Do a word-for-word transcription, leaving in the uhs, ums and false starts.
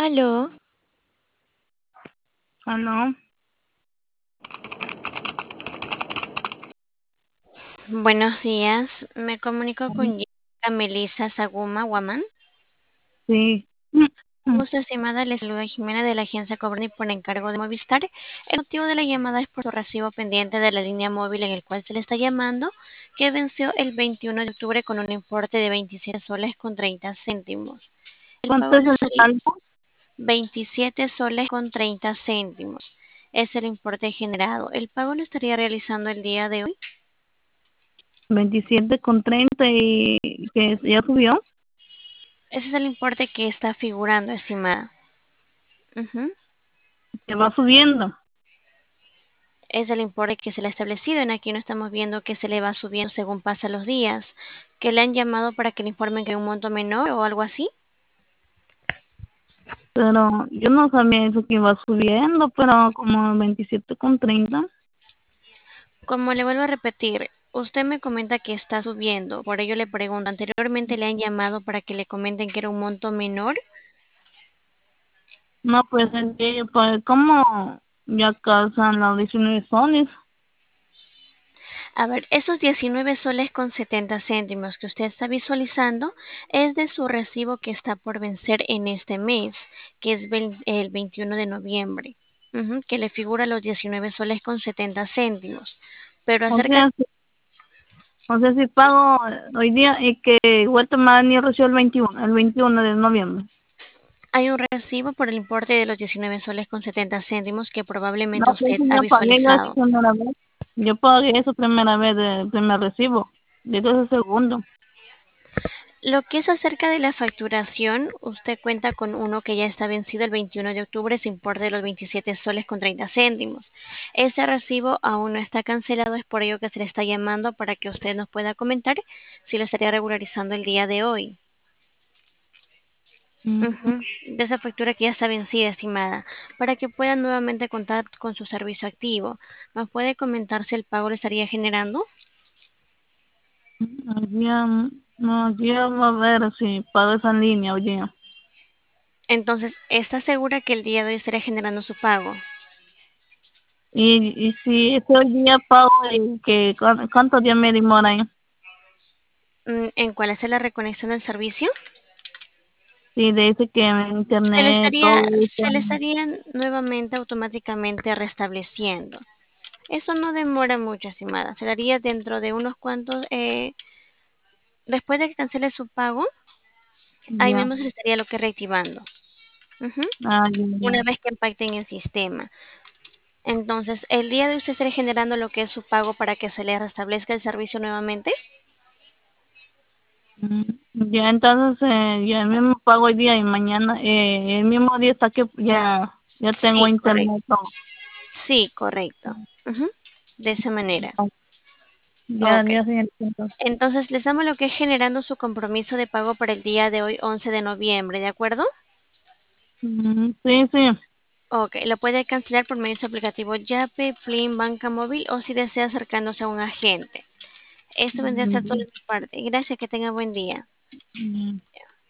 Aló, Aló, buenos días. Me comunico con Jessica Melissa Saguma Guamán. sí. Gusto, estimada, le saluda Jimena de la agencia Cobrni por encargo de Movistar. El motivo de la llamada es por su recibo pendiente de la línea móvil en el cual se le está llamando, que venció el veintiuno de octubre con un importe de veintisiete soles con treinta céntimos. El ¿Cuánto pago es le el sería saldo? veintisiete soles con treinta céntimos. Es el importe generado. El pago lo estaría realizando el día de hoy. Veintisiete con treinta y que ya subió. Ese es el importe que está figurando, estimada. Ujú. Que va subiendo. Es el importe que se le ha establecido. En aquí no estamos viendo que se le va subiendo según pasan los días. ¿Que le han llamado para que le informen que hay un monto menor o algo así? Pero yo no sabía eso que iba subiendo, pero como veintisiete con treinta. Como le vuelvo a repetir, usted me comenta que está subiendo. Por ello le pregunto, ¿anteriormente le han llamado para que le comenten que era un monto menor? No, pues es que pues como ya calzan los diecinueve soles. A ver, esos diecinueve soles con setenta céntimos que usted está visualizando es de su recibo que está por vencer en este mes, que es vein- el veintiuno de noviembre, ujú, que le figura los diecinueve soles con setenta céntimos. Pero O acerca, sea, si, o sea, si pago hoy día y que Guatemala ni recibió el veintiuno, el veintiuno de noviembre. hay un recibo por el importe de los diecinueve soles con setenta céntimos que No, probablemente pues usted si ha yo pagué yo esa visualizado. primera vez. Yo pagué eso primera vez de primer recibo. Digo ese segundo. Lo que es acerca de la facturación, usted cuenta con uno que ya está vencido el veintiuno de octubre, se importe de los veintisiete soles con treinta céntimos. Ese recibo aún no está cancelado, es por ello que se le está llamando para que usted nos pueda comentar si lo estaría regularizando el día de hoy. Mm, Ujú, de esa factura que ya está vencida, estimada, para que pueda nuevamente contar con su servicio activo. ¿Nos puede comentar si el pago le estaría generando? Hoy día, no, hoy día va a ver si pago esa línea hoy día. Entonces, ¿está segura que el día de hoy estaría generando su pago? Y, y si ese hoy día pago, y que, ¿cu- ¿cuántos días me demora ahí? Mm, ¿En cuál es la reconexión del servicio? Si dice que en Se le internet, todo estaría, eso. se le estarían nuevamente automáticamente restableciendo. Eso no demora mucho, estimada. Se daría dentro de unos cuantos, eh, después de que cancele su pago, ahí Ya, mismo se le estaría lo que reactivando. Ujú. ah, ya, Una ya. vez que impacte en el sistema. Entonces, el día de usted estará generando lo que es su pago para que se le restablezca el servicio nuevamente. Mm, ya, entonces, eh, ya el mismo pago hoy día y mañana, eh, el mismo día está que ya, ya tengo Sí, correcto. internet. Todo. Sí, correcto. Ujú. De esa manera. Ya, Ok. ya, señorita, entonces. Entonces, les damos lo que es generando su compromiso de pago para el día de hoy, once de noviembre, ¿de acuerdo? Mm, sí, sí. Ok, lo puede cancelar por medio de su aplicativo Yape, Plin, Banca Móvil o si desea acercándose a un agente. Esto vendría a ser todo Mm, de mi parte. Gracias, que tenga buen día. mm.